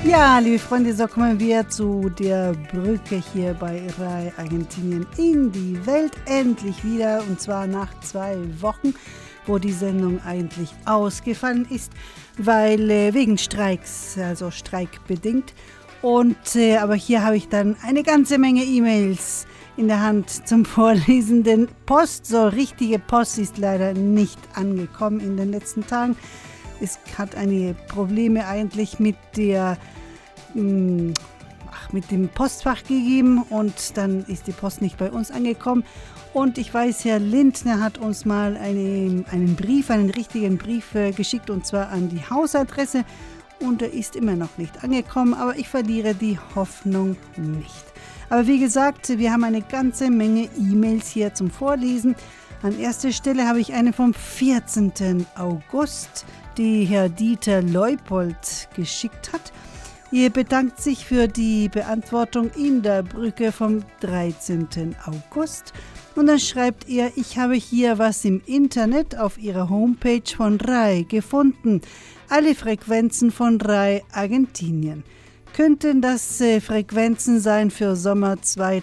Ja, liebe Freunde, so kommen wir zu der Brücke hier bei RAI Argentinien in die Welt endlich wieder, und zwar nach 2 Wochen, wo die Sendung eigentlich ausgefallen ist, weil wegen Streiks, also streikbedingt. Aber hier habe ich dann eine ganze Menge E-Mails in der Hand zum Vorlesen, denn Post, so richtige Post, ist leider nicht angekommen in den letzten Tagen. Es hat einige Probleme eigentlich mit dem Postfach gegeben, und dann ist die Post nicht bei uns angekommen. Und ich weiß, Herr Lindner hat uns mal einen richtigen Brief geschickt, und zwar an die Hausadresse, und er ist immer noch nicht angekommen, aber ich verliere die Hoffnung nicht. Aber wie gesagt, wir haben eine ganze Menge E-Mails hier zum Vorlesen. An erster Stelle habe ich eine vom 14. August, die Herr Dieter Leupold geschickt hat. Er bedankt sich für die Beantwortung in der Brücke vom 13. August. Und dann schreibt er: Ich habe hier was im Internet auf Ihrer Homepage von RAI gefunden. Alle Frequenzen von RAI Argentinien. Könnten das Frequenzen sein für Sommer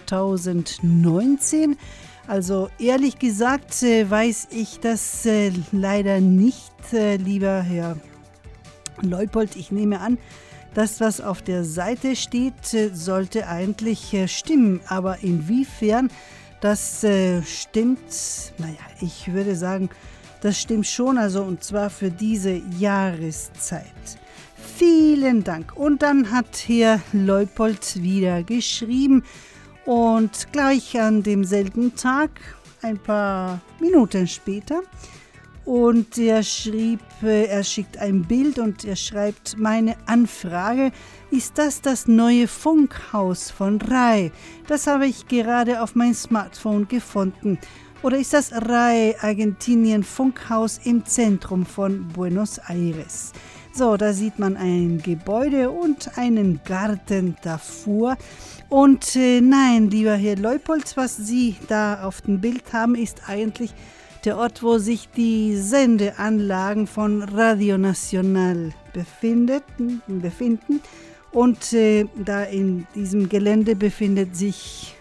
2019? Also ehrlich gesagt weiß ich das leider nicht, lieber Herr Leupold. Ich nehme an, das, was auf der Seite steht, sollte eigentlich stimmen. Aber inwiefern das stimmt, naja, ich würde sagen, das stimmt schon, also und zwar für diese Jahreszeit. Vielen Dank. Und dann hat Herr Leupold wieder geschrieben, und gleich an demselben Tag, ein paar Minuten später, und er schickt ein Bild und er schreibt: Meine Anfrage, ist das neue Funkhaus von RAI? Das habe ich gerade auf mein Smartphone gefunden. Oder ist das RAI Argentinien Funkhaus im Zentrum von Buenos Aires? So, da sieht man ein Gebäude und einen Garten davor. Und nein, lieber Herr Leupold, was Sie da auf dem Bild haben, ist eigentlich der Ort, wo sich die Sendeanlagen von Radio Nacional befinden. Und da in diesem Gelände befanden sich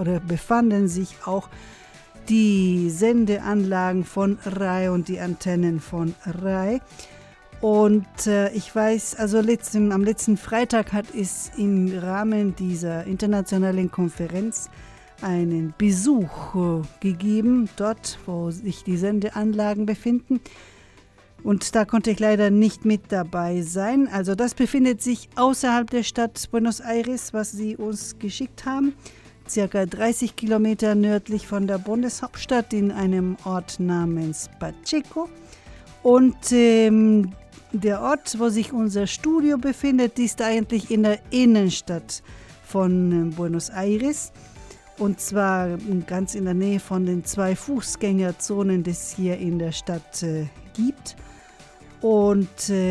auch die Sendeanlagen von RAI und die Antennen von RAI. Und ich weiß, also am letzten Freitag hat es im Rahmen dieser internationalen Konferenz einen Besuch gegeben, dort, wo sich die Sendeanlagen befinden. Und da konnte ich leider nicht mit dabei sein. Also das befindet sich außerhalb der Stadt Buenos Aires, was Sie uns geschickt haben. Circa 30 Kilometer nördlich von der Bundeshauptstadt in einem Ort namens Pacheco. Und der Ort, wo sich unser Studio befindet, ist eigentlich in der Innenstadt von Buenos Aires. Und zwar ganz in der Nähe von den 2 Fußgängerzonen, die es hier in der Stadt gibt. Und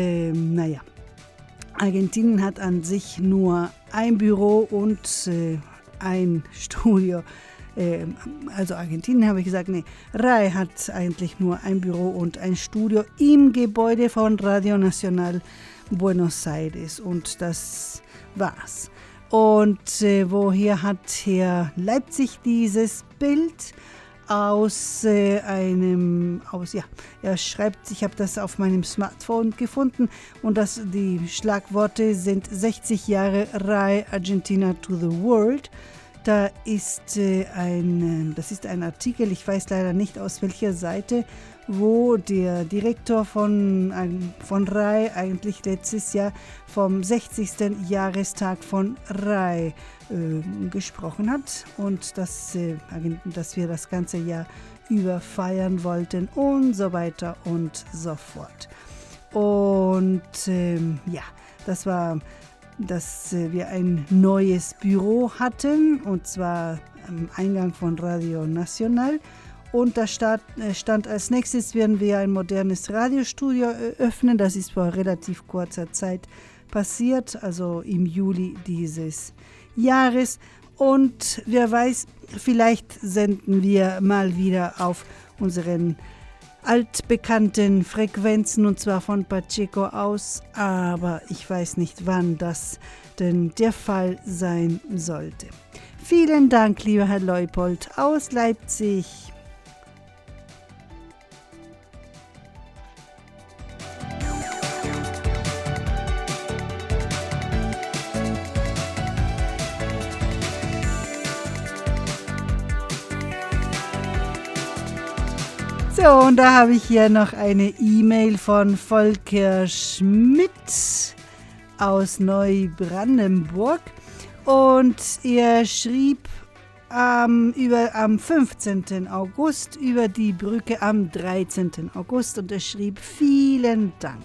Argentinien hat an sich nur ein Büro und ein Studio. Also Argentinien habe ich gesagt, nee, RAI hat eigentlich nur ein Büro und ein Studio im Gebäude von Radio Nacional Buenos Aires. Und das war's. Und woher hat Herr Leipzig dieses Bild? Er schreibt, ich habe das auf meinem Smartphone gefunden, und die Schlagworte sind 60 Jahre RAI Argentina to the World. Das ist ein Artikel, ich weiß leider nicht aus welcher Seite, wo der Direktor von RAI eigentlich letztes Jahr vom 60. Jahrestag von RAI gesprochen hat, und dass wir das ganze Jahr über feiern wollten und so weiter und so fort. Und das war, dass wir ein neues Büro hatten, und zwar am Eingang von Radio Nacional. Und da stand als nächstes, werden wir ein modernes Radiostudio eröffnen. Das ist vor relativ kurzer Zeit passiert, also im Juli dieses Jahres. Und wer weiß, vielleicht senden wir mal wieder auf unseren altbekannten Frequenzen, und zwar von Pacheco aus, aber ich weiß nicht, wann das denn der Fall sein sollte. Vielen Dank, lieber Herr Leupold aus Leipzig. So, und da habe ich hier noch eine E-Mail von Volker Schmidt aus Neubrandenburg. Und er schrieb am 15. August über die Brücke am 13. August und er schrieb: Vielen Dank.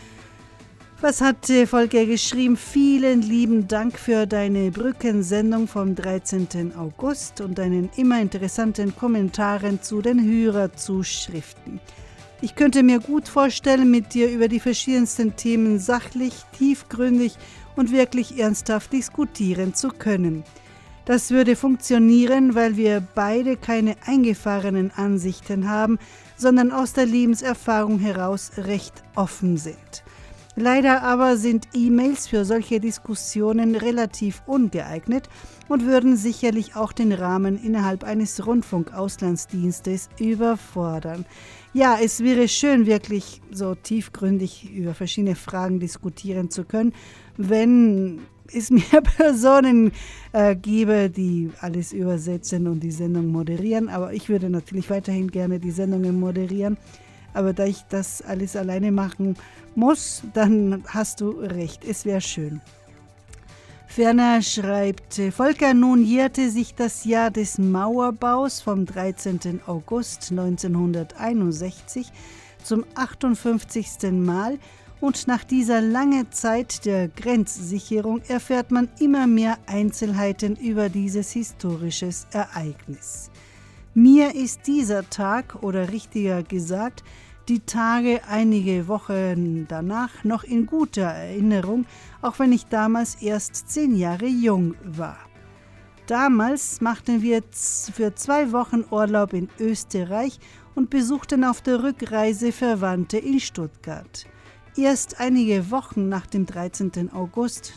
Was hat Volker geschrieben? Vielen lieben Dank für deine Brückensendung vom 13. August und deinen immer interessanten Kommentaren zu den Hörerzuschriften. Ich könnte mir gut vorstellen, mit dir über die verschiedensten Themen sachlich, tiefgründig und wirklich ernsthaft diskutieren zu können. Das würde funktionieren, weil wir beide keine eingefahrenen Ansichten haben, sondern aus der Lebenserfahrung heraus recht offen sind. Leider aber sind E-Mails für solche Diskussionen relativ ungeeignet und würden sicherlich auch den Rahmen innerhalb eines Rundfunkauslandsdienstes überfordern. Ja, es wäre schön, wirklich so tiefgründig über verschiedene Fragen diskutieren zu können, wenn es mehr Personen gäbe, die alles übersetzen und die Sendung moderieren. Aber ich würde natürlich weiterhin gerne die Sendungen moderieren. Aber da ich das alles alleine machen muss, dann hast du recht, es wäre schön. Ferner schreibt Volker: Nun jährte sich das Jahr des Mauerbaus vom 13. August 1961 zum 58. Mal und nach dieser langen Zeit der Grenzsicherung erfährt man immer mehr Einzelheiten über dieses historische Ereignis. Mir ist dieser Tag, oder richtiger gesagt, die Tage einige Wochen danach noch in guter Erinnerung, auch wenn ich damals erst 10 Jahre jung war. Damals machten wir für 2 Wochen Urlaub in Österreich und besuchten auf der Rückreise Verwandte in Stuttgart. Erst einige Wochen nach dem 13. August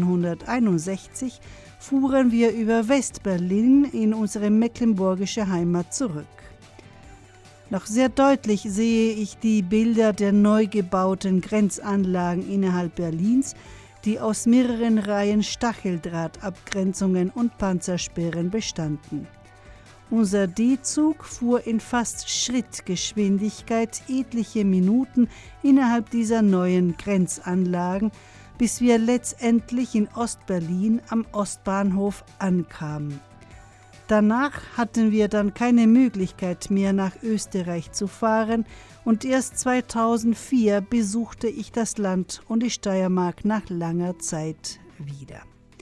1961 fuhren wir über West-Berlin in unsere mecklenburgische Heimat zurück. Noch sehr deutlich sehe ich die Bilder der neu gebauten Grenzanlagen innerhalb Berlins, die aus mehreren Reihen Stacheldrahtabgrenzungen und Panzersperren bestanden. Unser D-Zug fuhr in fast Schrittgeschwindigkeit etliche Minuten innerhalb dieser neuen Grenzanlagen, bis wir letztendlich in Ostberlin am Ostbahnhof ankamen. Danach hatten wir dann keine Möglichkeit mehr, nach Österreich zu fahren und erst 2004 besuchte ich das Land und die Steiermark nach langer Zeit wieder.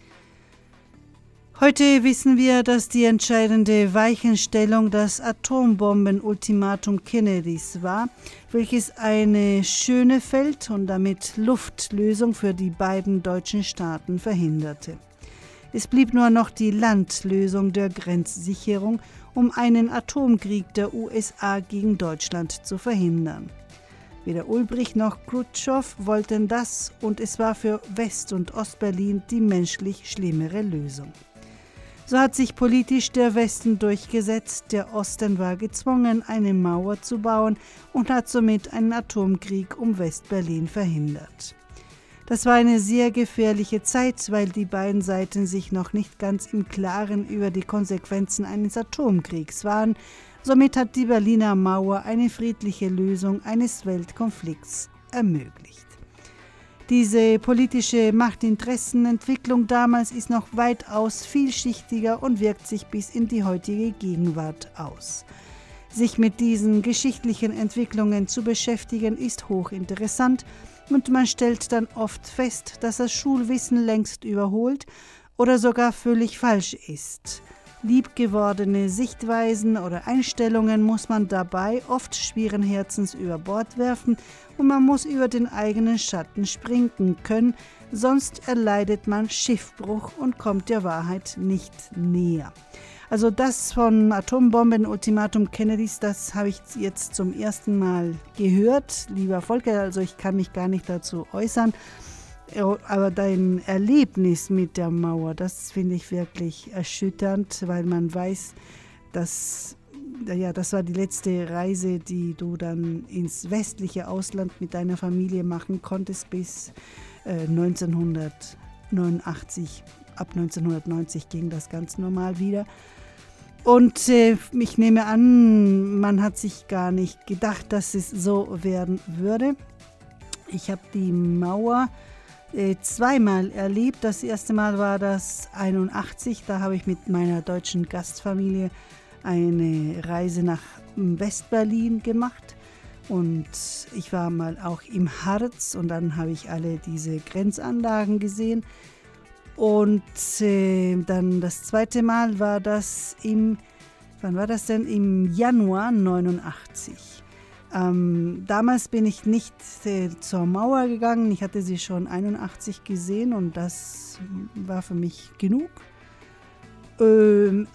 Heute wissen wir, dass die entscheidende Weichenstellung das Atombombenultimatum Kennedys war, welches eine Schönefeld- und damit Luftlösung für die beiden deutschen Staaten verhinderte. Es blieb nur noch die Landlösung der Grenzsicherung, um einen Atomkrieg der USA gegen Deutschland zu verhindern. Weder Ulbricht noch Khrushchev wollten das und es war für West- und Ostberlin die menschlich schlimmere Lösung. So hat sich politisch der Westen durchgesetzt, der Osten war gezwungen, eine Mauer zu bauen und hat somit einen Atomkrieg um West-Berlin verhindert. Das war eine sehr gefährliche Zeit, weil die beiden Seiten sich noch nicht ganz im Klaren über die Konsequenzen eines Atomkriegs waren. Somit hat die Berliner Mauer eine friedliche Lösung eines Weltkonflikts ermöglicht. Diese politische Machtinteressenentwicklung damals ist noch weitaus vielschichtiger und wirkt sich bis in die heutige Gegenwart aus. Sich mit diesen geschichtlichen Entwicklungen zu beschäftigen, ist hochinteressant und man stellt dann oft fest, dass das Schulwissen längst überholt oder sogar völlig falsch ist. liebgewordene Sichtweisen oder Einstellungen muss man dabei oft schweren Herzens über Bord werfen und man muss über den eigenen Schatten springen können, sonst erleidet man Schiffbruch und kommt der Wahrheit nicht näher. Also das von Atombomben-Ultimatum Kennedys, das habe ich jetzt zum ersten Mal gehört, lieber Volker, also ich kann mich gar nicht dazu äußern. Aber dein Erlebnis mit der Mauer, das finde ich wirklich erschütternd, weil man weiß, dass das war die letzte Reise, die du dann ins westliche Ausland mit deiner Familie machen konntest bis 1989. Ab 1990 ging das ganz normal wieder. Und ich nehme an, man hat sich gar nicht gedacht, dass es so werden würde. Ich habe die Mauer zweimal erlebt. Das erste Mal war das 81, da habe ich mit meiner deutschen Gastfamilie eine Reise nach Westberlin gemacht und ich war mal auch im Harz und dann habe ich alle diese Grenzanlagen gesehen und dann das zweite Mal war das wann war das denn? Im Januar 89. Damals bin ich nicht zur Mauer gegangen, ich hatte sie schon 81 gesehen und das war für mich genug. Und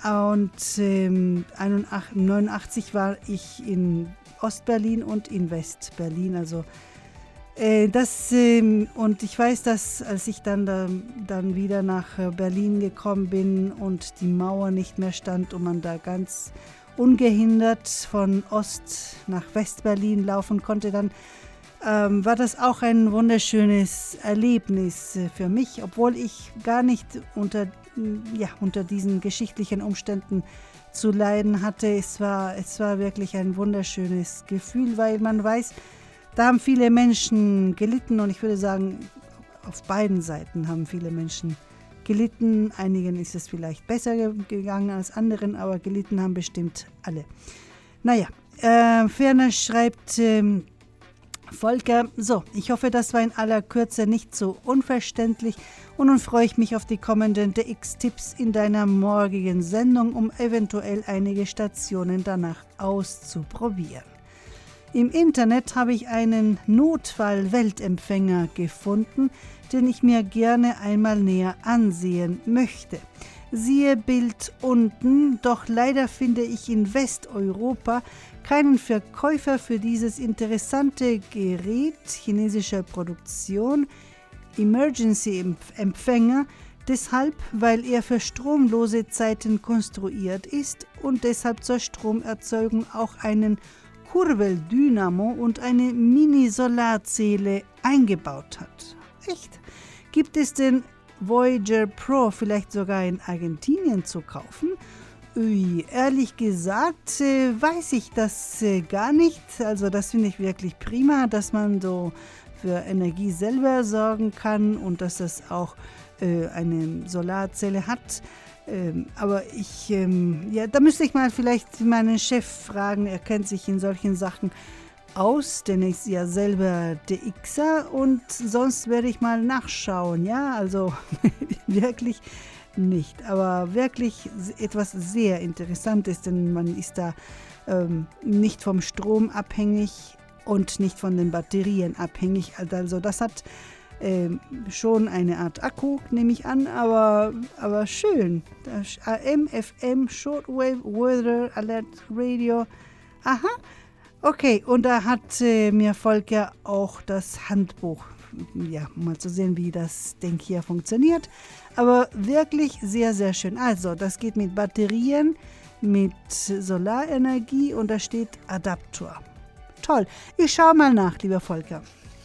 89 war ich in Ostberlin und in Westberlin, also und ich weiß, dass als ich dann wieder nach Berlin gekommen bin und die Mauer nicht mehr stand und man da ganz ungehindert von Ost nach Westberlin laufen konnte, dann war das auch ein wunderschönes Erlebnis für mich, obwohl ich gar nicht unter diesen geschichtlichen Umständen zu leiden hatte. Es war wirklich ein wunderschönes Gefühl, weil man weiß, da haben viele Menschen gelitten und ich würde sagen, auf beiden Seiten haben viele Menschen gelitten. Einigen ist es vielleicht besser gegangen als anderen, aber gelitten haben bestimmt alle. Naja, ferner schreibt Volker, so, ich hoffe, das war in aller Kürze nicht so unverständlich und nun freue ich mich auf die kommenden DX-Tipps in deiner morgigen Sendung, um eventuell einige Stationen danach auszuprobieren. Im Internet habe ich einen Notfall-Weltempfänger gefunden, den ich mir gerne einmal näher ansehen möchte. Siehe Bild unten, doch leider finde ich in Westeuropa keinen Verkäufer für dieses interessante Gerät chinesischer Produktion, Emergency-Empfänger, deshalb, weil er für stromlose Zeiten konstruiert ist und deshalb zur Stromerzeugung auch einen Kurveldynamo und eine Mini-Solarzelle eingebaut hat. Echt? Gibt es den Voyager Pro vielleicht sogar in Argentinien zu kaufen? Ehrlich gesagt weiß ich das gar nicht. Also das finde ich wirklich prima, dass man so für Energie selber sorgen kann und dass das auch eine Solarzelle hat. Aber da müsste ich mal vielleicht meinen Chef fragen, er kennt sich in solchen Sachen aus, denn er ist ja selber DXer und sonst werde ich mal nachschauen, ja, also wirklich nicht, aber wirklich etwas sehr Interessantes, denn man ist da nicht vom Strom abhängig und nicht von den Batterien abhängig, also das hat schon eine Art Akku, nehme ich an, aber schön. Das AM, FM, Shortwave, Weather, Alert, Radio. Aha, okay. Und da hat mir Volker auch das Handbuch, ja, mal zu sehen, wie das Ding hier funktioniert. Aber wirklich sehr, sehr schön. Also, das geht mit Batterien, mit Solarenergie und da steht Adapter. Toll. Ich schaue mal nach, lieber Volker.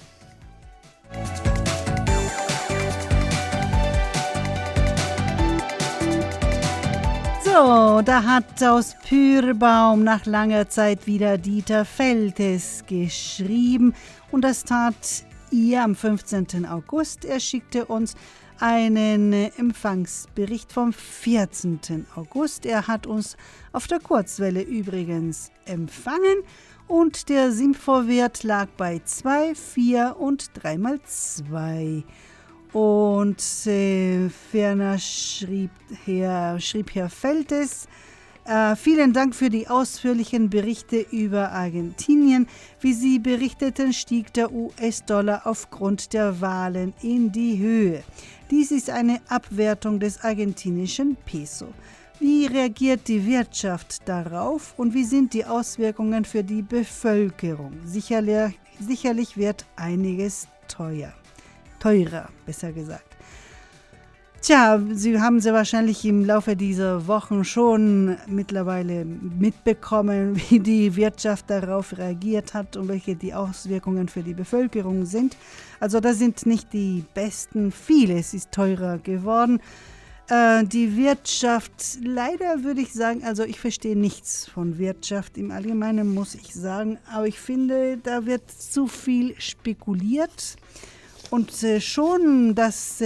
So, da hat aus Pyrbaum nach langer Zeit wieder Dieter Feltes geschrieben und das tat ihr am 15. August. Er schickte uns einen Empfangsbericht vom 14. August. Er hat uns auf der Kurzwelle übrigens empfangen und der SIMFO-Wert lag bei 2, 4 und 3x2. Und ferner schrieb Herr Feltes, vielen Dank für die ausführlichen Berichte über Argentinien. Wie Sie berichteten, stieg der US-Dollar aufgrund der Wahlen in die Höhe. Dies ist eine Abwertung des argentinischen Peso. Wie reagiert die Wirtschaft darauf und wie sind die Auswirkungen für die Bevölkerung? Sicherlich wird einiges teurer, besser gesagt. Tja, Sie haben wahrscheinlich im Laufe dieser Wochen schon mittlerweile mitbekommen, wie die Wirtschaft darauf reagiert hat und welche die Auswirkungen für die Bevölkerung sind. Also das sind nicht die besten. Vieles ist teurer geworden. Die Wirtschaft, leider würde ich sagen, also ich verstehe nichts von Wirtschaft im Allgemeinen, muss ich sagen, aber ich finde, da wird zu viel spekuliert und schon, dass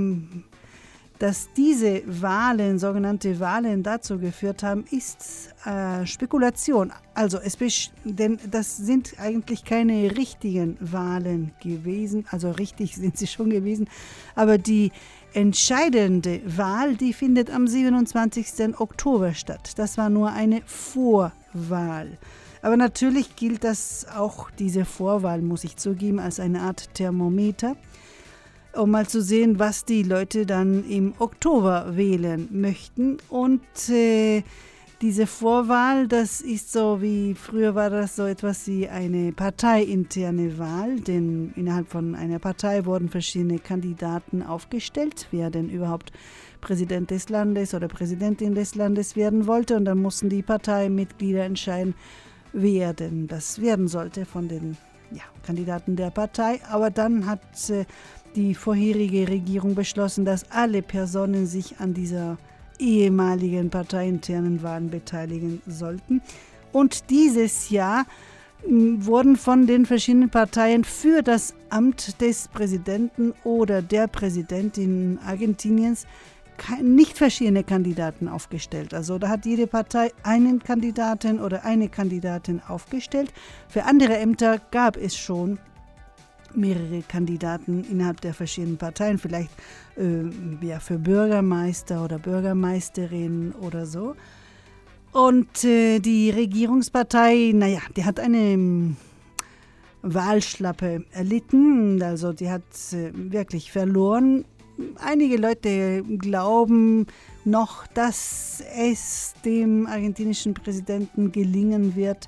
diese Wahlen, sogenannte Wahlen dazu geführt haben, ist Spekulation. Also denn das sind eigentlich keine richtigen Wahlen gewesen, also richtig sind sie schon gewesen, aber die entscheidende Wahl, die findet am 27. Oktober statt. Das war nur eine Vorwahl. Aber natürlich gilt das auch, diese Vorwahl, muss ich zugeben, als eine Art Thermometer, um mal zu sehen, was die Leute dann im Oktober wählen möchten. Und diese Vorwahl, das ist so wie, früher war das so etwas wie eine parteiinterne Wahl, denn innerhalb von einer Partei wurden verschiedene Kandidaten aufgestellt, wer denn überhaupt Präsident des Landes oder Präsidentin des Landes werden wollte. Und dann mussten die Parteimitglieder entscheiden, wer denn das werden sollte von den Kandidaten der Partei. Aber dann hat die vorherige Regierung beschlossen, dass alle Personen sich an dieser ehemaligen parteiinternen Wahlen beteiligen sollten. Und dieses Jahr wurden von den verschiedenen Parteien für das Amt des Präsidenten oder der Präsidentin Argentiniens nicht verschiedene Kandidaten aufgestellt. Also da hat jede Partei einen Kandidaten oder eine Kandidatin aufgestellt. Für andere Ämter gab es schon mehrere Kandidaten innerhalb der verschiedenen Parteien, vielleicht für Bürgermeister oder Bürgermeisterin oder so. Und die Regierungspartei, die hat eine Wahlschlappe erlitten, also die hat wirklich verloren. Einige Leute glauben noch, dass es dem argentinischen Präsidenten gelingen wird,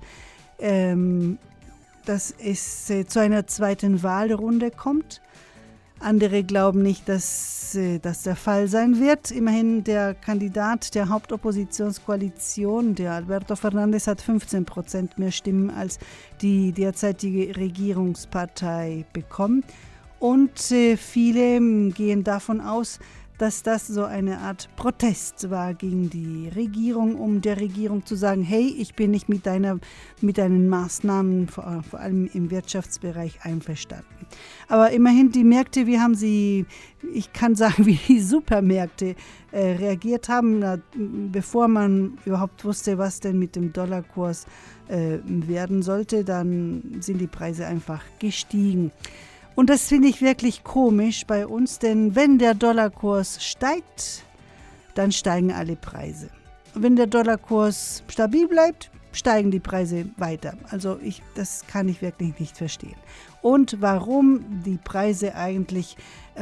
dass es zu einer zweiten Wahlrunde kommt. Andere glauben nicht, dass das der Fall sein wird. Immerhin der Kandidat der Hauptoppositionskoalition, der Alberto Fernández, hat 15% mehr Stimmen als die derzeitige Regierungspartei bekommen. Und viele gehen davon aus, dass das so eine Art Protest war gegen die Regierung, um der Regierung zu sagen, hey, ich bin nicht mit deinen Maßnahmen, vor allem im Wirtschaftsbereich, einverstanden. Aber immerhin die Märkte, ich kann sagen, wie die Supermärkte reagiert haben, bevor man überhaupt wusste, was denn mit dem Dollarkurs werden sollte, dann sind die Preise einfach gestiegen. Und das finde ich wirklich komisch bei uns, denn wenn der Dollarkurs steigt, dann steigen alle Preise. Und wenn der Dollarkurs stabil bleibt, steigen die Preise weiter. Also das kann ich wirklich nicht verstehen. Und warum die Preise eigentlich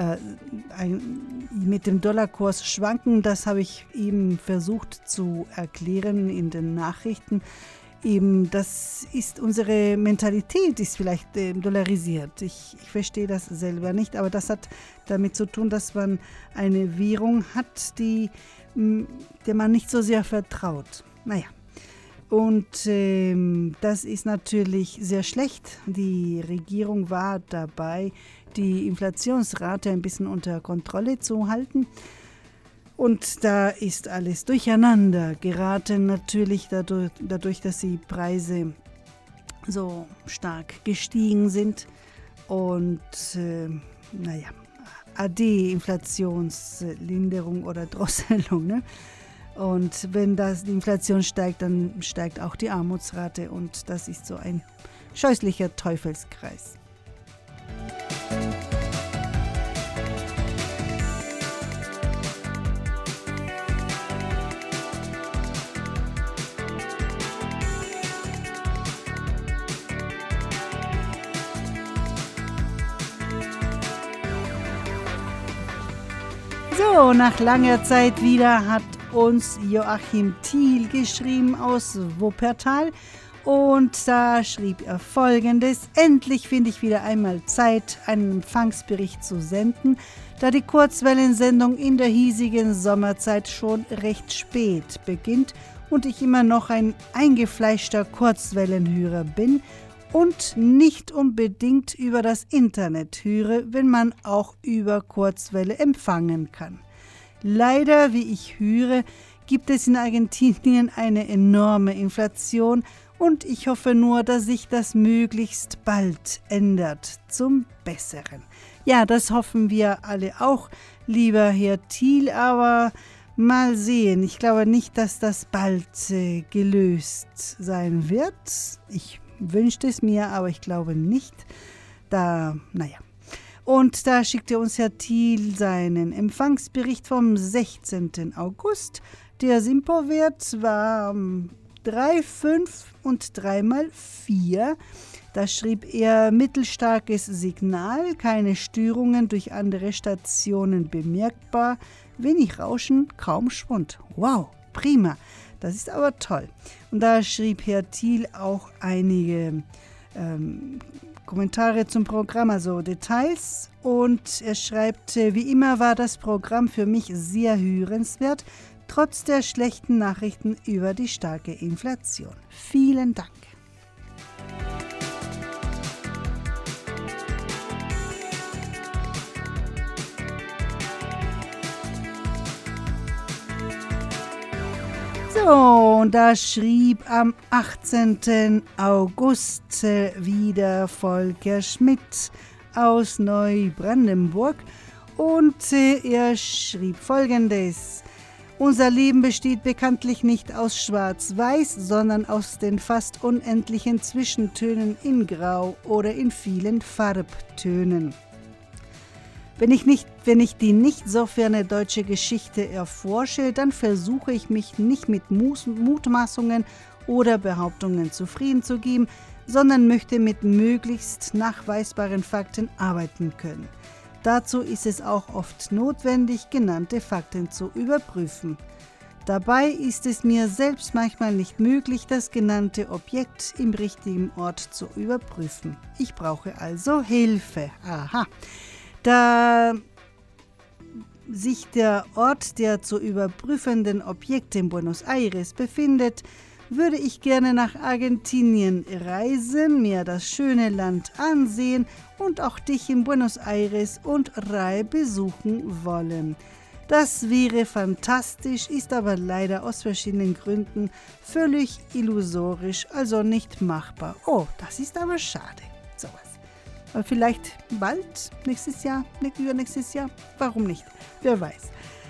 mit dem Dollarkurs schwanken, das habe ich eben versucht zu erklären in den Nachrichten. Eben, das ist unsere Mentalität, ist vielleicht dollarisiert. Ich verstehe das selber nicht, aber das hat damit zu tun, dass man eine Währung hat, der man nicht so sehr vertraut. Und das ist natürlich sehr schlecht. Die Regierung war dabei, die Inflationsrate ein bisschen unter Kontrolle zu halten. Und da ist alles durcheinander geraten, natürlich dadurch, dass die Preise so stark gestiegen sind. Und AD, Inflationslinderung oder Drosselung. Ne? Und wenn die Inflation steigt, dann steigt auch die Armutsrate. Und das ist so ein scheußlicher Teufelskreis. So, nach langer Zeit wieder hat uns Joachim Thiel geschrieben aus Wuppertal. Und da schrieb er Folgendes: Endlich finde ich wieder einmal Zeit, einen Empfangsbericht zu senden, da die Kurzwellensendung in der hiesigen Sommerzeit schon recht spät beginnt und ich immer noch ein eingefleischter Kurzwellenhörer bin und nicht unbedingt über das Internet höre, wenn man auch über Kurzwelle empfangen kann. Leider, wie ich höre, gibt es in Argentinien eine enorme Inflation und ich hoffe nur, dass sich das möglichst bald ändert zum Besseren. Ja, das hoffen wir alle auch, lieber Herr Thiel, aber mal sehen. Ich glaube nicht, dass das bald gelöst sein wird. Ich wünschte es mir, aber ich glaube nicht. Und da schickte uns Herr Thiel seinen Empfangsbericht vom 16. August. Der Simpo-Wert war 3, 5 und 3x4. Da schrieb er: mittelstarkes Signal, keine Störungen durch andere Stationen bemerkbar, wenig Rauschen, kaum Schwund. Wow, prima, das ist aber toll. Und da schrieb Herr Thiel auch einige Kommentare zum Programm, also Details. Und er schreibt: wie immer war das Programm für mich sehr hörenswert, trotz der schlechten Nachrichten über die starke Inflation. Vielen Dank. So, und da schrieb am 18. August wieder Volker Schmidt aus Neubrandenburg und er schrieb Folgendes: Unser Leben besteht bekanntlich nicht aus Schwarz-Weiß, sondern aus den fast unendlichen Zwischentönen in Grau oder in vielen Farbtönen. Wenn ich die nicht so ferne deutsche Geschichte erforsche, dann versuche ich mich nicht mit Mutmaßungen oder Behauptungen zufrieden zu geben, sondern möchte mit möglichst nachweisbaren Fakten arbeiten können. Dazu ist es auch oft notwendig, genannte Fakten zu überprüfen. Dabei ist es mir selbst manchmal nicht möglich, das genannte Objekt im richtigen Ort zu überprüfen. Ich brauche also Hilfe. Aha. Da sich der Ort der zu überprüfenden Objekte in Buenos Aires befindet, würde ich gerne nach Argentinien reisen, mir das schöne Land ansehen und auch dich in Buenos Aires und Rai besuchen wollen. Das wäre fantastisch, ist aber leider aus verschiedenen Gründen völlig illusorisch, also nicht machbar. Oh, das ist aber schade. Sowas. Aber vielleicht bald, nächstes Jahr, übernächstes Jahr, warum nicht? Wer weiß.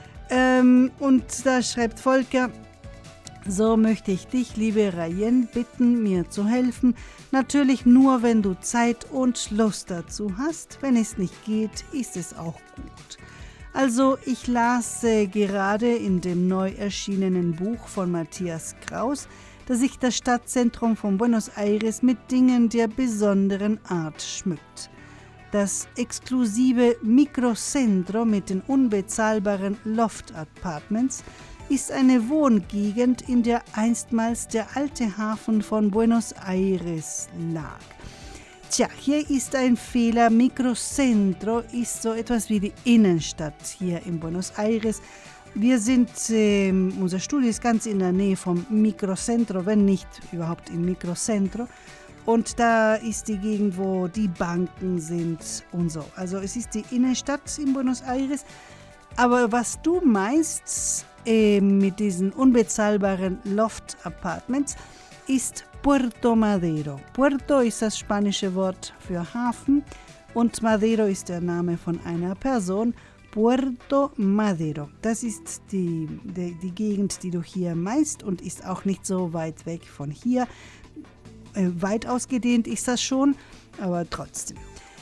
Und da schreibt Volker: So möchte ich dich, liebe Rayen, bitten, mir zu helfen. Natürlich nur, wenn du Zeit und Lust dazu hast. Wenn es nicht geht, ist es auch gut. Also, ich las gerade in dem neu erschienenen Buch von Matthias Kraus, dass sich das Stadtzentrum von Buenos Aires mit Dingen der besonderen Art schmückt. Das exklusive Microcentro mit den unbezahlbaren Loft-Apartments ist eine Wohngegend, in der einstmals der alte Hafen von Buenos Aires lag. Tja, hier ist ein Fehler. Microcentro ist so etwas wie die Innenstadt hier in Buenos Aires. Wir sind, unser Studio ist ganz in der Nähe vom Microcentro, wenn nicht überhaupt im Microcentro. Und da ist die Gegend, wo die Banken sind und so. Also es ist die Innenstadt in Buenos Aires. Aber was du meinst mit diesen unbezahlbaren Loft-Apartments ist Puerto Madero. Puerto ist das spanische Wort für Hafen und Madero ist der Name von einer Person. Puerto Madero. Das ist die Gegend, die du hier meinst und ist auch nicht so weit weg von hier. Weit ausgedehnt ist das schon, aber trotzdem.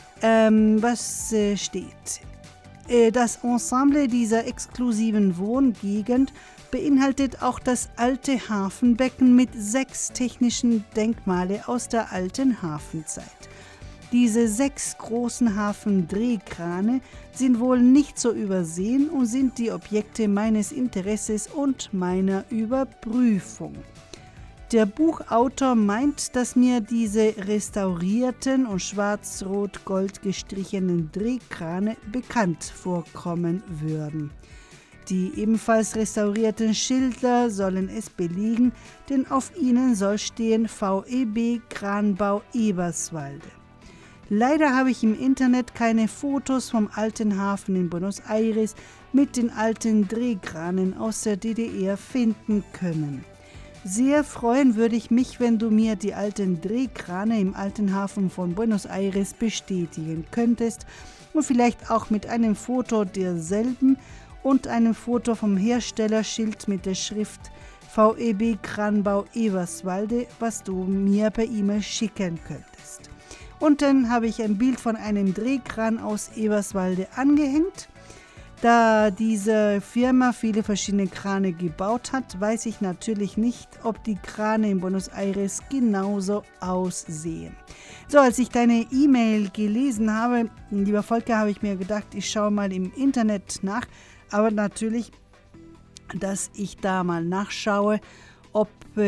Was steht? Das Ensemble dieser exklusiven Wohngegend beinhaltet auch das alte Hafenbecken mit 6 technischen Denkmale aus der alten Hafenzeit. Diese 6 großen Hafendrehkrane sind wohl nicht zu übersehen und sind die Objekte meines Interesses und meiner Überprüfung. Der Buchautor meint, dass mir diese restaurierten und schwarz-rot-gold gestrichenen Drehkrane bekannt vorkommen würden. Die ebenfalls restaurierten Schilder sollen es belegen, denn auf ihnen soll stehen VEB Kranbau Eberswalde. Leider habe ich im Internet keine Fotos vom alten Hafen in Buenos Aires mit den alten Drehkranen aus der DDR finden können. Sehr freuen würde ich mich, wenn du mir die alten Drehkrane im alten Hafen von Buenos Aires bestätigen könntest und vielleicht auch mit einem Foto derselben und einem Foto vom Herstellerschild mit der Schrift VEB Kranbau Eberswalde, was du mir per E-Mail schicken könntest. Und dann habe ich ein Bild von einem Drehkran aus Eberswalde angehängt. Da diese Firma viele verschiedene Krane gebaut hat, weiß ich natürlich nicht, ob die Krane in Buenos Aires genauso aussehen. So, als ich deine E-Mail gelesen habe, lieber Volker, habe ich mir gedacht, ich schaue mal im Internet nach. Aber natürlich, dass ich da mal nachschaue, ob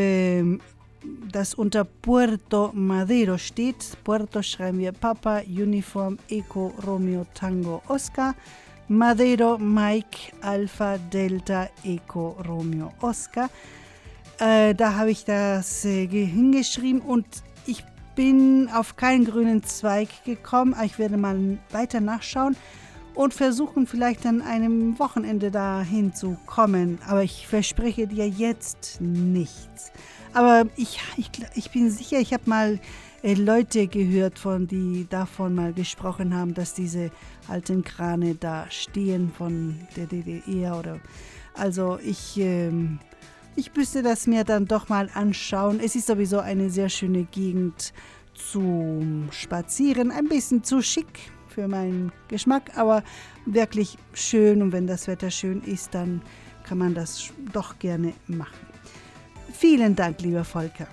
das unter Puerto Madero steht. Puerto schreiben wir Papa, Uniform, Eco, Romeo, Tango, Oscar. Madero, Mike, Alpha, Delta, Eco, Romeo, Oscar. Da habe ich das hingeschrieben und ich bin auf keinen grünen Zweig gekommen. Ich werde mal weiter nachschauen und versuchen vielleicht an einem Wochenende dahin zu kommen. Aber ich verspreche dir jetzt nichts. Aber ich bin sicher, ich habe mal Leute gehört, die davon mal gesprochen haben, dass diese alten Krane da stehen von der DDR. Also ich müsste das mir dann doch mal anschauen. Es ist sowieso eine sehr schöne Gegend zum Spazieren. Ein bisschen zu schick für meinen Geschmack, aber wirklich schön. Und wenn das Wetter schön ist, dann kann man das doch gerne machen. Vielen Dank, lieber Volker.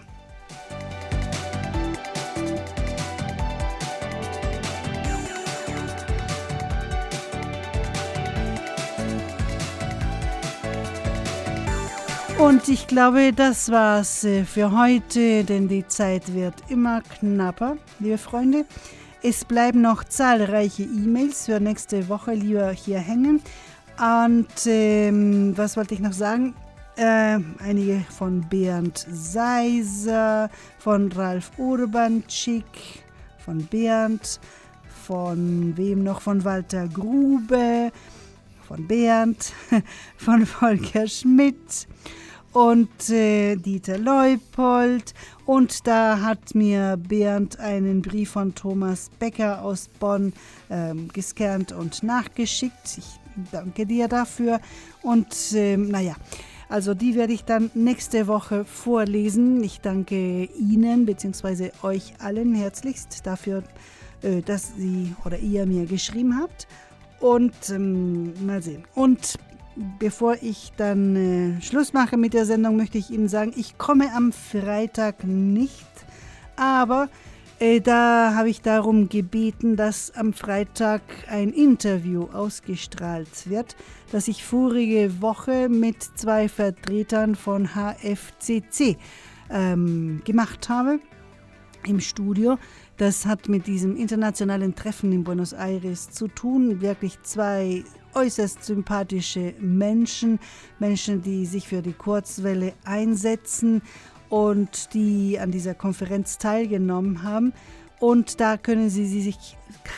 Und ich glaube, das war's für heute, denn die Zeit wird immer knapper, liebe Freunde. Es bleiben noch zahlreiche E-Mails für nächste Woche lieber hier hängen. Und was wollte ich noch sagen? Einige von Bernd Seiser, von Ralf Urbanczyk, von Bernd, von wem noch? Von Walter Grube, von Bernd, von Volker Schmidt und Dieter Leupold. Und da hat mir Bernd einen Brief von Thomas Becker aus Bonn gescannt und nachgeschickt. Ich danke dir dafür. Und also die werde ich dann nächste Woche vorlesen. Ich danke Ihnen bzw. euch allen herzlichst dafür, dass Sie oder ihr mir geschrieben habt. Und mal sehen. Und bevor ich dann Schluss mache mit der Sendung, möchte ich Ihnen sagen, ich komme am Freitag nicht, aber da habe ich darum gebeten, dass am Freitag ein Interview ausgestrahlt wird, das ich vorige Woche mit 2 Vertretern von HFCC gemacht habe im Studio. Das hat mit diesem internationalen Treffen in Buenos Aires zu tun. Wirklich 2 äußerst sympathische Menschen, die sich für die Kurzwelle einsetzen und die an dieser Konferenz teilgenommen haben. Und da können Sie sich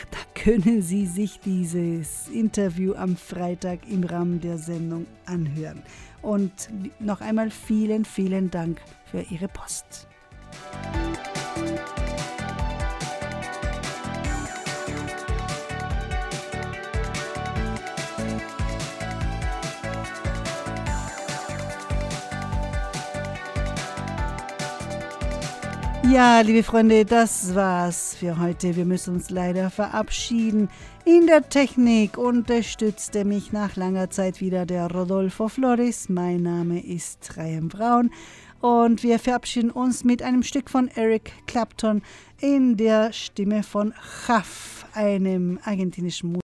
dieses Interview am Freitag im Rahmen der Sendung anhören. Und noch einmal vielen, vielen Dank für Ihre Post. Ja, liebe Freunde, das war's für heute. Wir müssen uns leider verabschieden. In der Technik unterstützte mich nach langer Zeit wieder der Rodolfo Flores. Mein Name ist Ryan Braun Und wir verabschieden uns mit einem Stück von Eric Clapton in der Stimme von Chaf, einem argentinischen Musiker.